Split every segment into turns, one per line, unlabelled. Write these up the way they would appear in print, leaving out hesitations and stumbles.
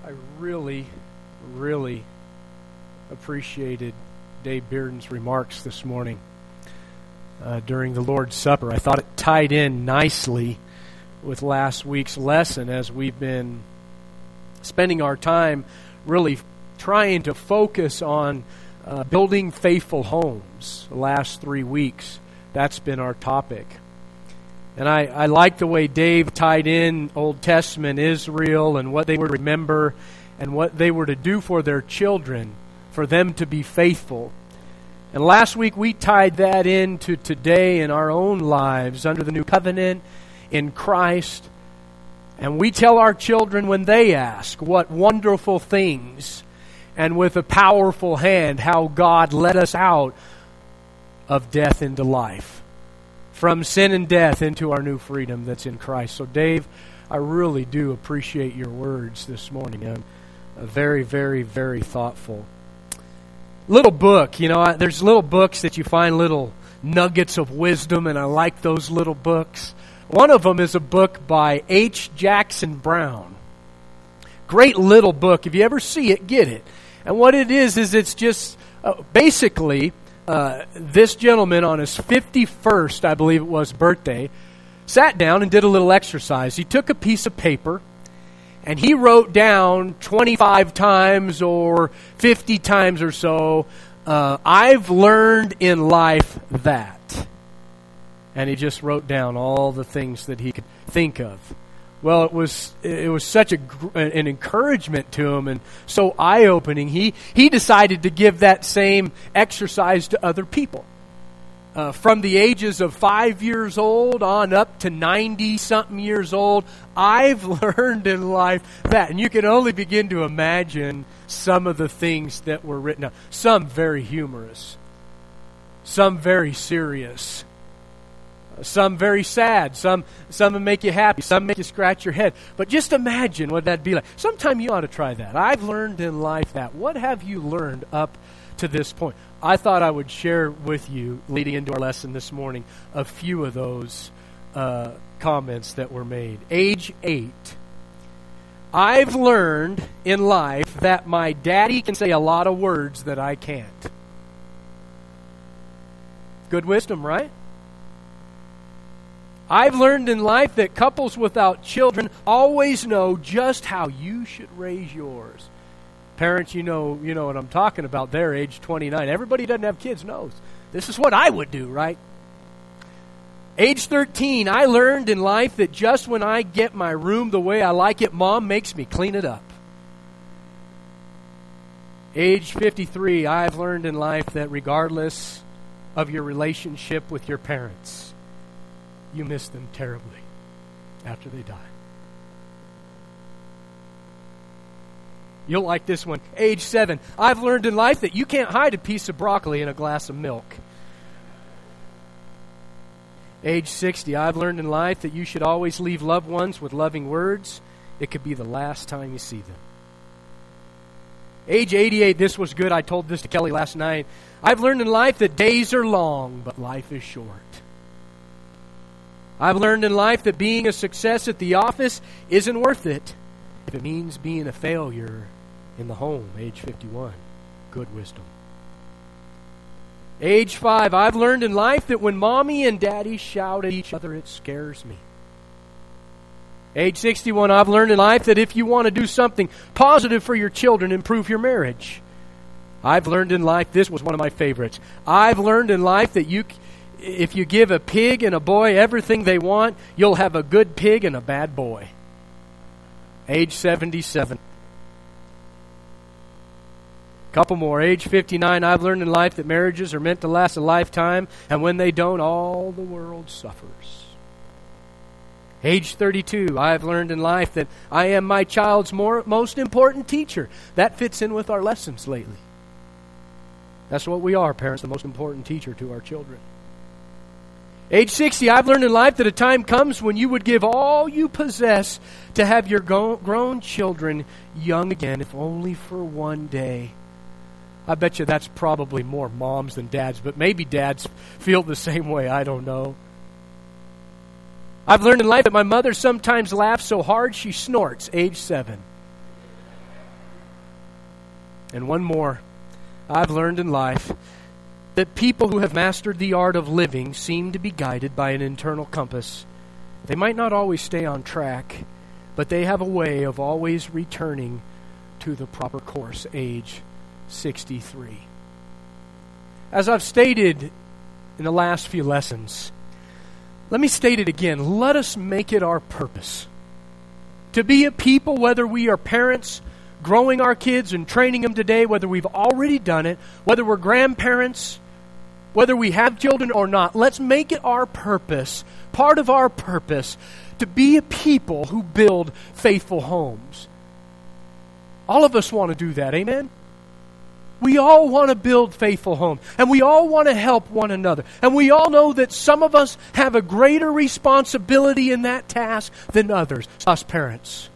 I really, really appreciated Dave Bearden's remarks this morning during the Lord's Supper. I thought it tied in nicely with last week's lesson as we've been spending our time really trying to focus on building faithful homes the last 3 weeks. That's been our topic. And I like the way Dave tied in Old Testament Israel and what they were to remember and what they were to do for their children, for them to be faithful. And last week we tied that into today in our own lives under the new covenant in Christ. And we tell our children when they ask what wonderful things and with a powerful hand how God led us out of death into life. From sin and death into our new freedom that's in Christ. So Dave, I really do appreciate your words this morning. I'm very, very, very thoughtful. Little book, there's little books that you find little nuggets of wisdom, and I like those little books. One of them is a book by H. Jackson Brown. Great little book. If you ever see it, get it. And what it is it's just basically... this gentleman on his 51st, I believe it was, birthday, sat down and did a little exercise. He took a piece of paper and he wrote down 25 times or 50 times or so, I've learned in life that. And he just wrote down all the things that he could think of. Well, it was such an encouragement to him and so eye-opening. He decided to give that same exercise to other people. From the ages of 5 years old on up to 90-something years old, I've learned in life that. And you can only begin to imagine some of the things that were written down. Some very humorous. Some very serious. Some very sad, some make you happy, some make you scratch your head. But just imagine what that'd be like. Sometime you ought to try that. I've learned in life that. What have you learned up to this point? I thought I would share with you, leading into our lesson this morning, a few of those comments that were made. Age 8. I've learned in life that my daddy can say a lot of words that I can't. Good wisdom, right? I've learned in life that couples without children always know just how you should raise yours. Parents, you know what I'm talking about there, age 29. Everybody who doesn't have kids knows. This is what I would do, right? Age 13, I learned in life that just when I get my room the way I like it, Mom makes me clean it up. Age 53, I've learned in life that regardless of your relationship with your parents, you miss them terribly after they die. You'll like this one. Age 7. I've learned in life that you can't hide a piece of broccoli in a glass of milk. Age 60. I've learned in life that you should always leave loved ones with loving words. It could be the last time you see them. Age 88. This was good. I told this to Kelly last night. I've learned in life that days are long, but life is short. I've learned in life that being a success at the office isn't worth it if it means being a failure in the home. Age 51. Good wisdom. Age 5. I've learned in life that when mommy and daddy shout at each other, it scares me. Age 61. I've learned in life that if you want to do something positive for your children, improve your marriage. I've learned in life, this was one of my favorites. I've learned in life that if you give a pig and a boy everything they want, you'll have a good pig and a bad boy. Age 77. Couple more. Age 59. I've learned in life that marriages are meant to last a lifetime, and when they don't, all the world suffers. Age 32. I've learned in life that I am my child's most important teacher. That fits in with our lessons lately. That's what we are, parents, the most important teacher to our children. Age 60, I've learned in life that a time comes when you would give all you possess to have your grown children young again, if only for one day. I bet you that's probably more moms than dads, but maybe dads feel the same way. I don't know. I've learned in life that my mother sometimes laughs so hard she snorts. Age 7. And one more. I've learned in life that people who have mastered the art of living seem to be guided by an internal compass. They might not always stay on track, but they have a way of always returning to the proper course. Age 63. As I've stated in the last few lessons, let me state it again. Let us make it our purpose to be a people, whether we are parents growing our kids and training them today, whether we've already done it, whether we're grandparents, whether we have children or not. Let's make it our purpose, part of our purpose, to be a people who build faithful homes. All of us want to do that, amen? We all want to build faithful homes, and we all want to help one another. And we all know that some of us have a greater responsibility in that task than others, us parents.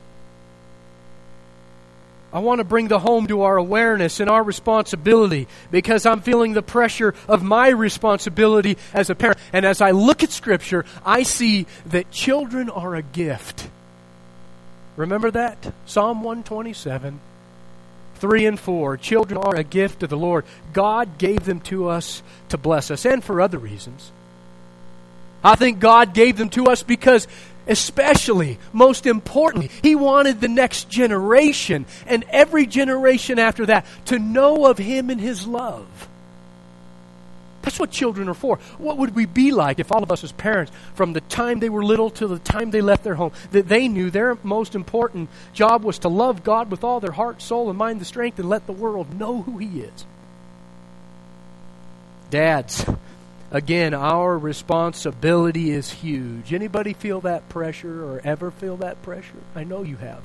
I want to bring the home to our awareness and our responsibility because I'm feeling the pressure of my responsibility as a parent. And as I look at Scripture, I see that children are a gift. Remember that? Psalm 127, 3 and 4. Children are a gift of the Lord. God gave them to us to bless us and for other reasons. I think God gave them to us because especially, most importantly, He wanted the next generation and every generation after that to know of Him and His love. That's what children are for. What would we be like if all of us as parents, from the time they were little to the time they left their home, that they knew their most important job was to love God with all their heart, soul, and mind, the strength, and let the world know who He is? Dads, again, our responsibility is huge. Anybody feel that pressure or ever feel that pressure? I know you have.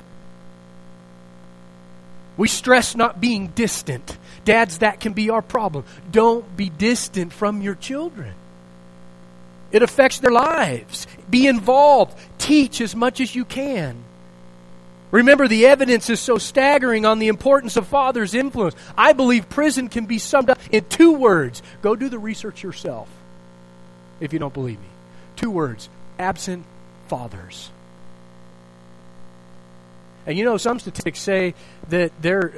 We stress not being distant. Dads, that can be our problem. Don't be distant from your children. It affects their lives. Be involved. Teach as much as you can. Remember, the evidence is so staggering on the importance of father's influence. I believe prison can be summed up in 2 words. Go do the research yourself, if you don't believe me. 2 words. Absent fathers. And you know, some statistics say that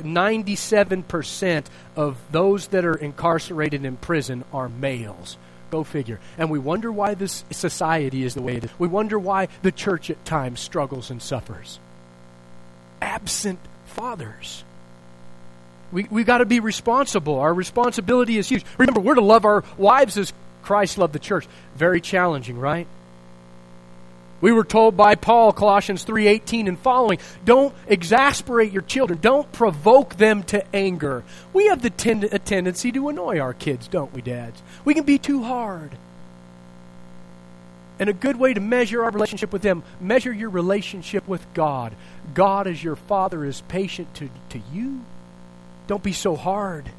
97% of those that are incarcerated in prison are males. Go figure. And we wonder why this society is the way it is. We wonder why the church at times struggles and suffers. Absent fathers. We got to be responsible. Our responsibility is huge. Remember, we're to love our wives as Christ loved the church. Very challenging, right? We were told by Paul, Colossians 3:18 and following, don't exasperate your children. Don't provoke them to anger. We have a tendency to annoy our kids, don't we, dads? We can be too hard. And a good way to measure our relationship with them, measure your relationship with God. God as your Father is patient to you. Don't be so hard.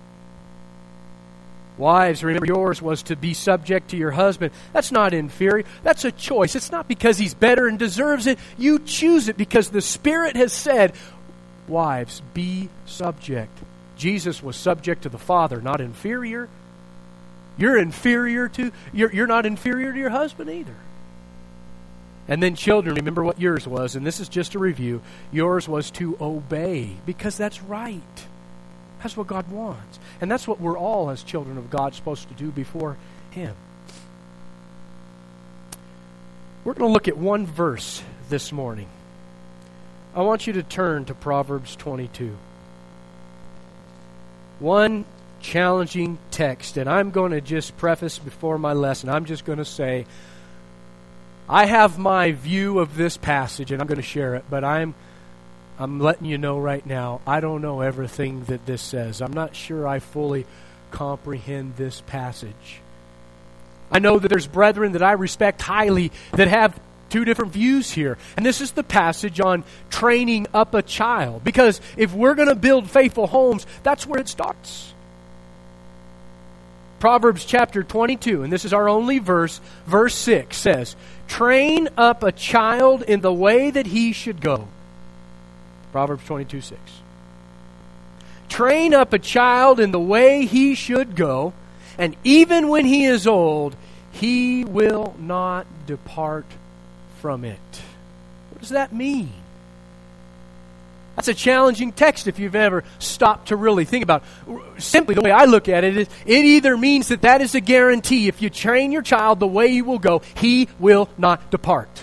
Wives, remember, yours was to be subject to your husband. That's not inferior. That's a choice. It's not because he's better and deserves it. You choose it because the Spirit has said, wives, be subject. Jesus was subject to the Father, not inferior. You're not inferior to your husband either. And then children, remember what yours was, and this is just a review. Yours was to obey because that's right. That's what God wants. And that's what we're all, as children of God, supposed to do before Him. We're going to look at one verse this morning. I want you to turn to Proverbs 22. One challenging text. And I'm going to just preface before my lesson. I'm just going to say, I have my view of this passage, and I'm going to share it, but I'm letting you know right now, I don't know everything that this says. I'm not sure I fully comprehend this passage. I know that there's brethren that I respect highly that have 2 different views here. And this is the passage on training up a child. Because if we're going to build faithful homes, that's where it starts. Proverbs chapter 22, and this is our only verse, verse 6 says, train up a child in the way that he should go. Proverbs 22:6. Train up a child in the way he should go, and even when he is old, he will not depart from it. What does that mean? That's a challenging text if you've ever stopped to really think about it. Simply, the way I look at it is, it either means that is a guarantee. If you train your child the way he will go, he will not depart.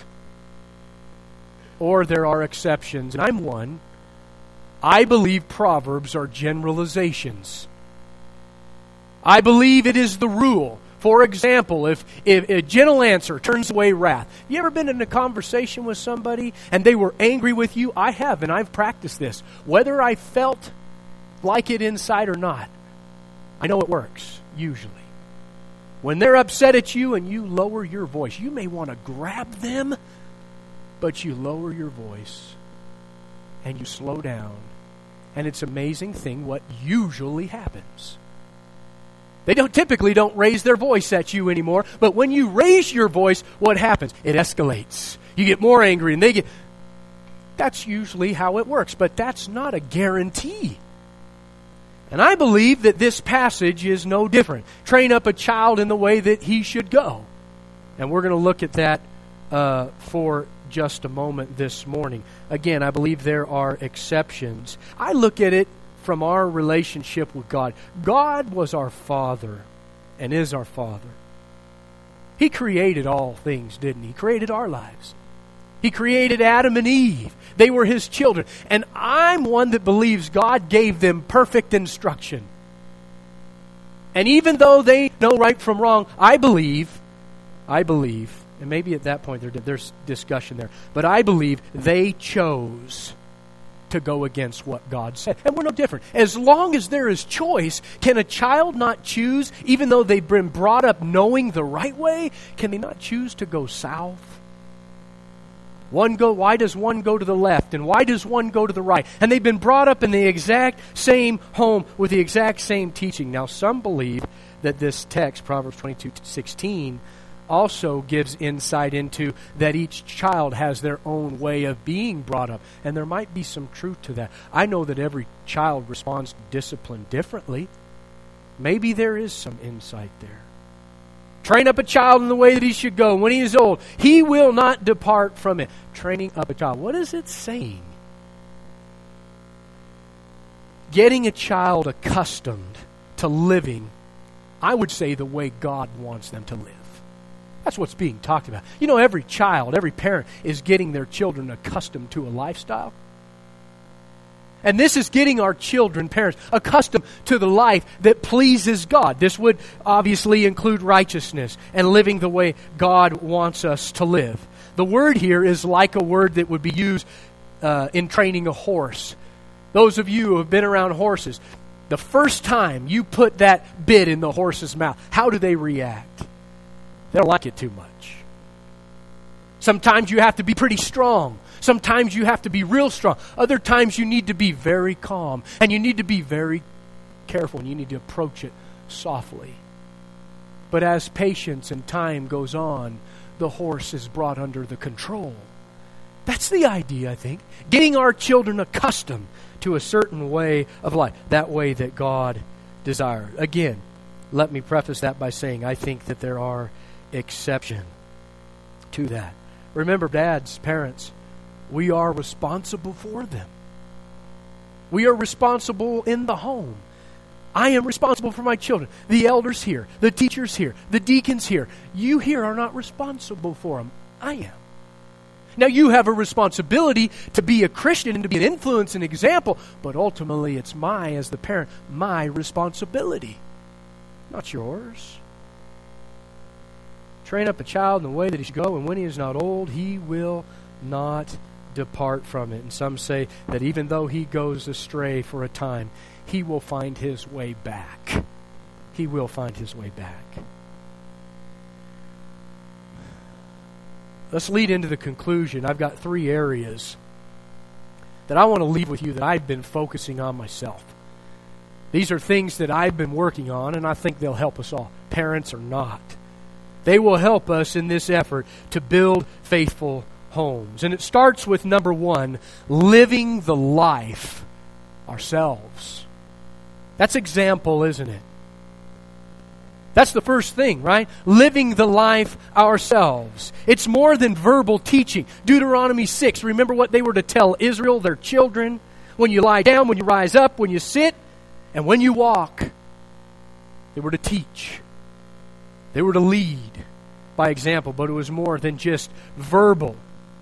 Or there are exceptions, and I'm one. I believe Proverbs are generalizations. I believe it is the rule. For example, if a gentle answer turns away wrath. You ever been in a conversation with somebody and they were angry with you? I have, and I've practiced this. Whether I felt like it inside or not, I know it works, usually. When they're upset at you and you lower your voice, you may want to grab them, but you lower your voice and you slow down. And it's an amazing thing what usually happens. They typically don't raise their voice at you anymore. But when you raise your voice, what happens? It escalates. You get more angry and they get... That's usually how it works. But that's not a guarantee. And I believe that this passage is no different. Train up a child in the way that he should go. And we're going to look at that for just a moment this morning. Again, I believe there are exceptions. I look at it from our relationship with God. God was our Father and is our Father. He created all things, didn't he? He created our lives. He created Adam and Eve. They were his children. And I'm one that believes God gave them perfect instruction. And even though they know right from wrong, I believe, and maybe at that point there's discussion there, but I believe they chose to go against what God said. And we're no different. As long as there is choice, can a child not choose, even though they've been brought up knowing the right way, can they not choose to go south? Why does one go to the left and why does one go to the right? And they've been brought up in the exact same home with the exact same teaching. Now, some believe that this text, Proverbs 22:16, also gives insight into that each child has their own way of being brought up. And there might be some truth to that. I know that every child responds to discipline differently. Maybe there is some insight there. Train up a child in the way that he should go. When he is old, he will not depart from it. Training up a child. What is it saying? Getting a child accustomed to living, I would say, the way God wants them to live. That's what's being talked about. You know, every child, every parent is getting their children accustomed to a lifestyle. And this is getting our children, parents, accustomed to the life that pleases God. This would obviously include righteousness and living the way God wants us to live. The word here is like a word that would be used in training a horse. Those of you who have been around horses, the first time you put that bit in the horse's mouth, how do they react? They don't like it too much. Sometimes you have to be pretty strong. Sometimes you have to be real strong. Other times you need to be very calm. And you need to be very careful. And you need to approach it softly. But as patience and time goes on, the horse is brought under the control. That's the idea, I think. Getting our children accustomed to a certain way of life. That way that God desired. Again, let me preface that by saying I think that there are exceptions to that. Remember, dads, parents, we are responsible for them. We are responsible in the home. I am responsible for my children. The elders here, the teachers here, the deacons here. You here are not responsible for them. I am. Now, you have a responsibility to be a Christian and to be an influence and example, but ultimately it's as the parent, my responsibility, not yours. Train up a child in the way that he should go, and when he is not old, he will not depart from it. And some say that even though he goes astray for a time, he will find his way back. He will find his way back. Let's lead into the conclusion. I've got 3 areas that I want to leave with you that I've been focusing on myself. These are things that I've been working on, and I think they'll help us all, parents or not. They will help us in this effort to build faithful homes. And it starts with number 1, living the life ourselves. That's example, isn't it? That's the first thing, right? Living the life ourselves. It's more than verbal teaching. Deuteronomy 6, remember what they were to tell Israel, their children? when you lie down, when you rise up, when you sit, and when you walk. They were to teach. They were to lead by example, but it was more than just verbal.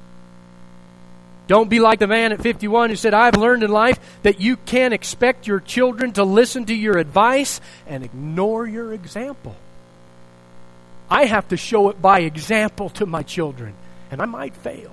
Don't be like the man at 51 who said, I've learned in life that you can't expect your children to listen to your advice and ignore your example. I have to show it by example to my children, and I might fail.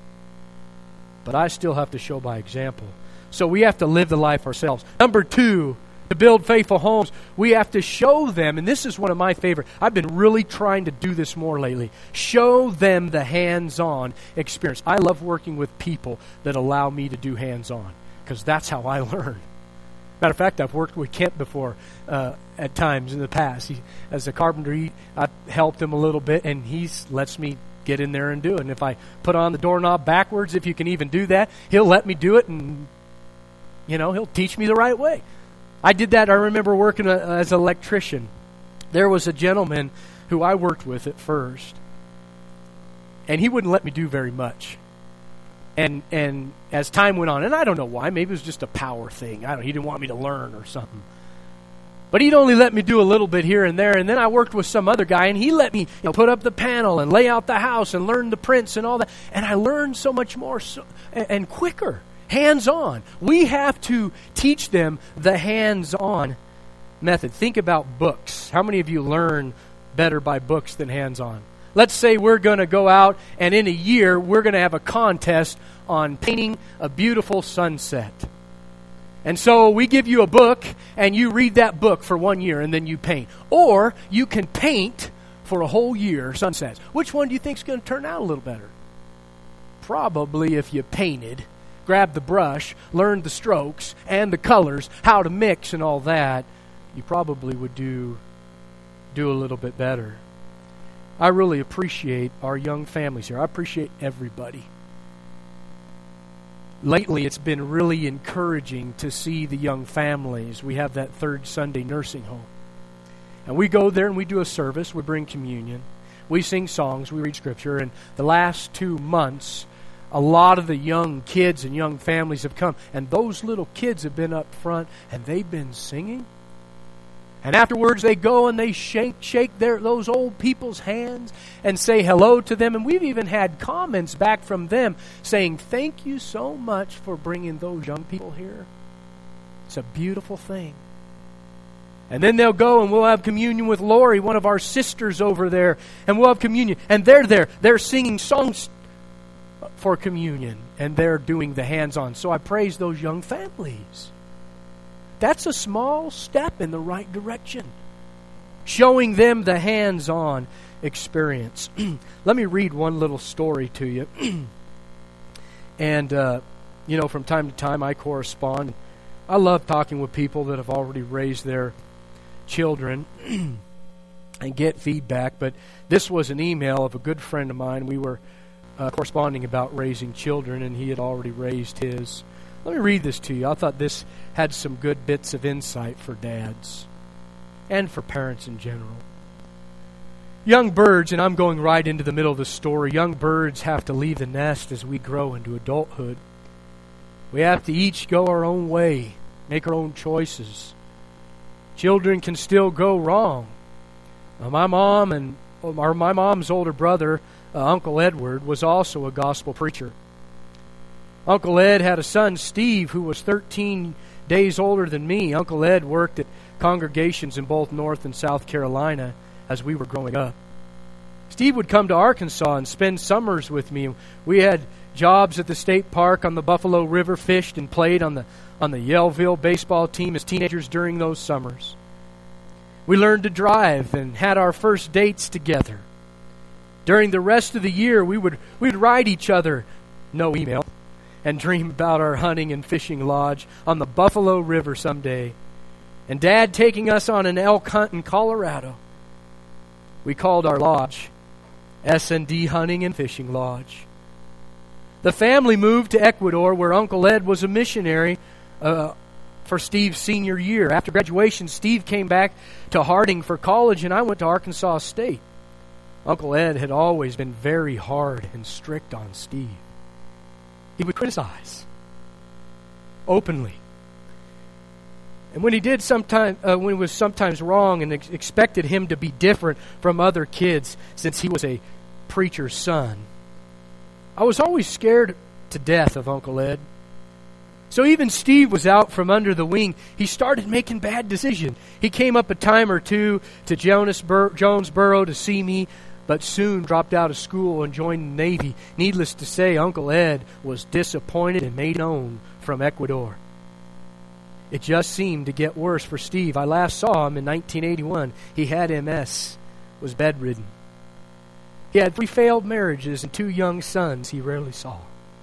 But I still have to show by example. So we have to live the life ourselves. Number 2, to build faithful homes, we have to show them, and this is one of my favorite. I've been really trying to do this more lately. Show them the hands-on experience. I love working with people that allow me to do hands-on, because that's how I learn. Matter of fact, I've worked with Kent before at times in the past. As a carpenter, I helped him a little bit, and he lets me get in there and do it. And if I put on the doorknob backwards, if you can even do that, he'll let me do it, and he'll teach me the right way. I did that. I remember working as an electrician. There was a gentleman who I worked with at first, and he wouldn't let me do very much. And as time went on, and I don't know why, maybe it was just a power thing. He didn't want me to learn or something. But he'd only let me do a little bit here and there, and then I worked with some other guy, and he let me put up the panel and lay out the house and learn the prints and all that. And I learned so much more and quicker. Hands-on. We have to teach them the hands-on method. Think about books. How many of you learn better by books than hands-on? Let's say we're going to go out, and in a year, we're going to have a contest on painting a beautiful sunset. And so we give you a book, and you read that book for 1 year, and then you paint. Or you can paint for a whole year sunsets. Which one do you think is going to turn out a little better? Probably if you painted, grabbed the brush, learned the strokes and the colors, how to mix and all that, you probably would do a little bit better. I really appreciate our young families here. I appreciate everybody. Lately, it's been really encouraging to see the young families. We have that third Sunday nursing home. And we go there and we do a service. We bring communion. We sing songs. We read Scripture. And the last 2 months, a lot of the young kids and young families have come. And those little kids have been up front and they've been singing. And afterwards they go and they shake those old people's hands and say hello to them. And we've even had comments back from them saying, thank you so much for bringing those young people here. It's a beautiful thing. And then they'll go and we'll have communion with Lori, one of our sisters over there. And we'll have communion. And they're there. They're singing songs for communion. And they're doing the hands-on. So I praise those young families. That's a small step in the right direction. Showing them the hands-on experience. Let me read one little story to you. And, from time to time I correspond. I love talking with people that have already raised their children and get feedback. But this was an email of a good friend of mine. We were corresponding about raising children, and he had already raised his. Let me read this to you. I thought this had some good bits of insight for dads and for parents in general. Young birds, and I'm going right into the middle of the story, young birds have to leave the nest as we grow into adulthood. We have to each go our own way, make our own choices. Children can still go wrong. My mom's older brother, Uncle Edward, was also a gospel preacher. Uncle Ed had a son, Steve, who was 13 days older than me. Uncle Ed worked at congregations in both North and South Carolina as we were growing up. Steve would come to Arkansas and spend summers with me. We had jobs at the state park on the Buffalo River, fished and played on the Yellville baseball team as teenagers during those summers. We learned to drive and had our first dates together. During the rest of the year, we'd ride each other, no email, and dream about our hunting and fishing lodge on the Buffalo River someday. And Dad taking us on an elk hunt in Colorado. We called our lodge S&D Hunting and Fishing Lodge. The family moved to Ecuador, where Uncle Ed was a missionary for Steve's senior year. After graduation, Steve came back to Harding for college, and I went to Arkansas State. Uncle Ed had always been very hard and strict on Steve. He would criticize. openly. And when he did when he was sometimes wrong and expected him to be different from other kids since he was a preacher's son, I was always scared to death of Uncle Ed. So even Steve was out from under the wing. He started making bad decisions. He came up a time or two to Jonesboro to see me, but soon dropped out of school and joined the Navy. Needless to say, Uncle Ed was disappointed and made known from Ecuador. It just seemed to get worse for Steve. I last saw him in 1981. He had MS, was bedridden. He had 3 failed marriages and 2 young sons he rarely saw.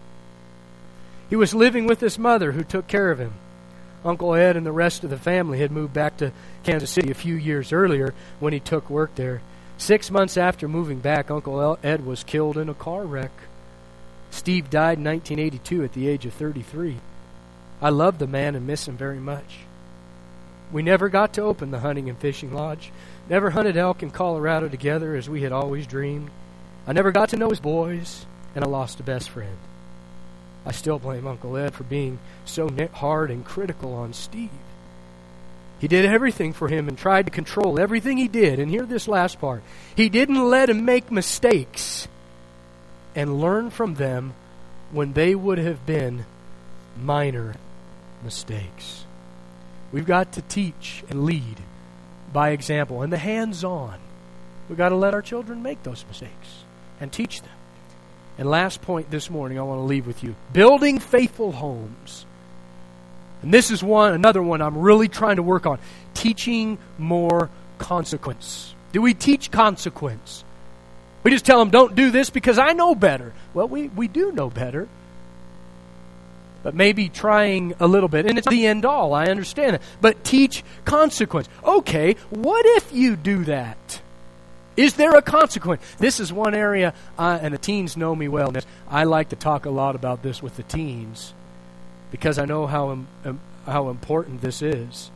He was living with his mother, who took care of him. Uncle Ed and the rest of the family had moved back to Kansas City a few years earlier when he took work there. 6 months after moving back, Uncle Ed was killed in a car wreck. Steve died in 1982 at the age of 33. I love the man and miss him very much. We never got to open the hunting and fishing lodge. Never hunted elk in Colorado together as we had always dreamed. I never got to know his boys, and I lost a best friend. I still blame Uncle Ed for being so hard and critical on Steve. He did everything for him and tried to control everything he did. And hear this last part. He didn't let him make mistakes and learn from them when they would have been minor mistakes. We've got to teach and lead by example and the hands-on. We've got to let our children make those mistakes and teach them. And last point this morning I want to leave with you. Building faithful homes. And this is another one I'm really trying to work on. Teaching more consequence. Do we teach consequence? We just tell them, don't do this because I know better. Well, we do know better. But maybe trying a little bit. And it's the end all, I understand that. But teach consequence. Okay, what if you do that? Is there a consequence? This is one area, and the teens know me well. I like to talk a lot about this with the teens because I know how important this is.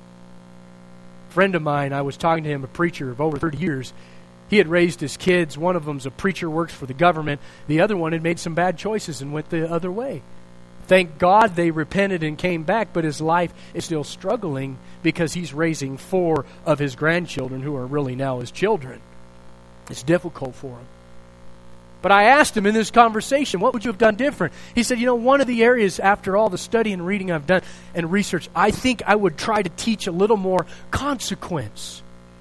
A friend of mine, I was talking to him, a preacher of over 30 years. He had raised his kids. One of them's a preacher, works for the government. The other one had made some bad choices and went the other way. Thank God they repented and came back, but his life is still struggling because he's raising 4 of his grandchildren who are really now his children. It's difficult for him. But I asked him in this conversation, what would you have done different? He said, one of the areas after all the study and reading I've done and research, I think I would try to teach a little more consequence.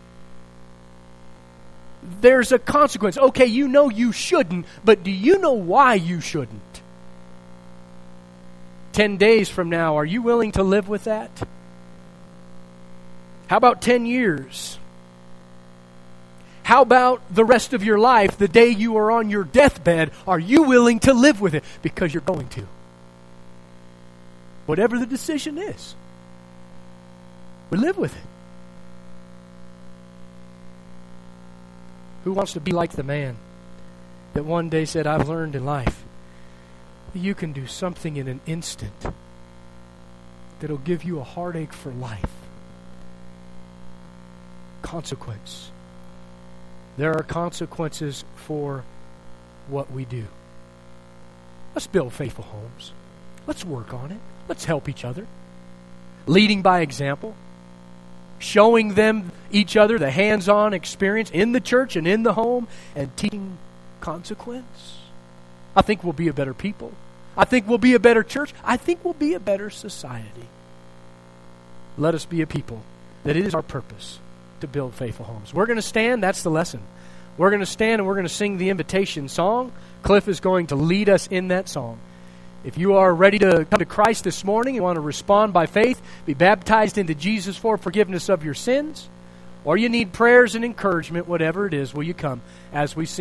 There's a consequence. Okay, you shouldn't, but do you know why you shouldn't? 10 days from now, are you willing to live with that? How about 10 years? How about the rest of your life, the day you are on your deathbed, are you willing to live with it? Because you're going to. Whatever the decision is, we live with it. Who wants to be like the man that one day said, I've learned in life that you can do something in an instant that'll give you a heartache for life. Consequence. There are consequences for what we do. Let's build faithful homes. Let's work on it. Let's help each other. Leading by example. Showing them, each other, the hands-on experience in the church and in the home. And teaching consequence. I think we'll be a better people. I think we'll be a better church. I think we'll be a better society. Let us be a people that it is our purpose to build faithful homes. We're going to stand. That's the lesson. We're going to stand and we're going to sing the invitation song. Cliff is going to lead us in that song. If you are ready to come to Christ this morning, you want to respond by faith, be baptized into Jesus for forgiveness of your sins, or you need prayers and encouragement, whatever it is, will you come as we sing?